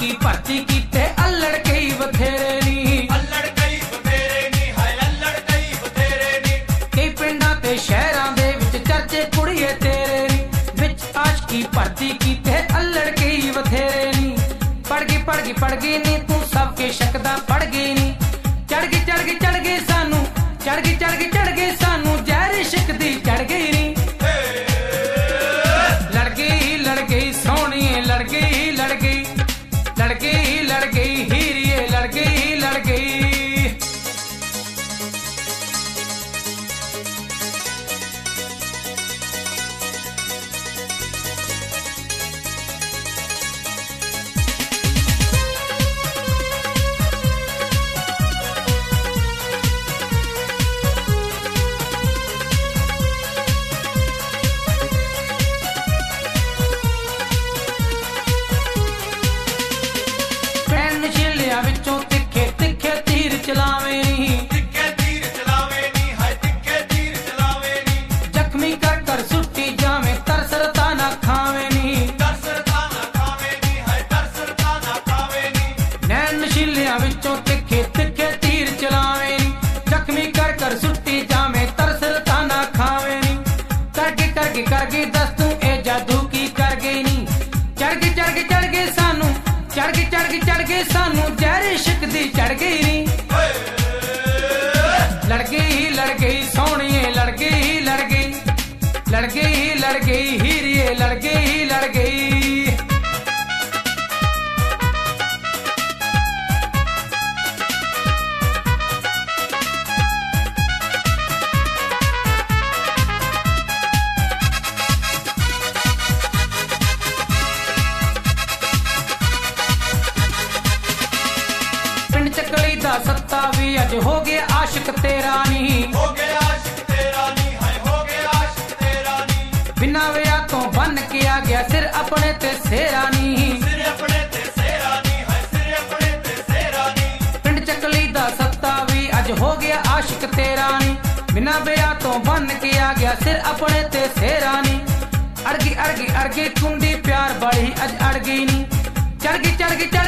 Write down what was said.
की भर्ती कीते अल्लड़ कई बथेरे नी, अल्लड़ कई बथेरे नी, हाय अल्लड़ कई बथेरे नी। कई पिंडां ते शहरां दे विच चर्चे कुड़िए तेरे नी, विच आश की भर्ती कीते अल्लड़ कई बथेरे नी। पढ़ गई नी तू सबके शकदा पढ़ गई नी, चढ़ गई सानू, चढ़ गई सानू जहर इश्क दी चढ़ गई नी। लड़ गई सोहणिए लड़ गई हीरिए लड़ गई। विचों तिखे तिखे तीर चलावे नी, तिखे तीर चलावे नी, हाय तिखे तीर चलावे नी। जख्मी कर सुट्टी जावे तरसरता ना खावे नी, तरसरता ना खावे नी, हाय तरसरता ना खावे नी। नैन नशीलियां विचों तिखे तिखे तीर चलावे नी, जख्मी कर सुट्टी जावे तरसरता ना खावे नी। कर गई दस तू ए जादू की कर गई नी, चढ़ गई सानू, चढ़ गई सानू जहर इश्क दी चढ़ गई नी। लड़ गई सोहणिए लड़ गई हीरिए लड़ गई। चकली दा सत्ता भी अज हो गया आशिक तेरा नी, हो गया आशिक तेरा नी, हाय हो गया आशिक तेरा नी। बिना विआह तो बन के आ गया सिर अपने ते सेरा नी, सिर अपने ते सेरा नी, हाय सिर अपने ते सेरा नी। पिंड चकली दा सत्ता भी अज हो गया आशिक तेरा नी, बिना विआह तो बन के आ गया सिर अपने ते सेरा नी। अड़गी कुंडी प्यार बड़ी अज अड़ गई नी, चढ़ गई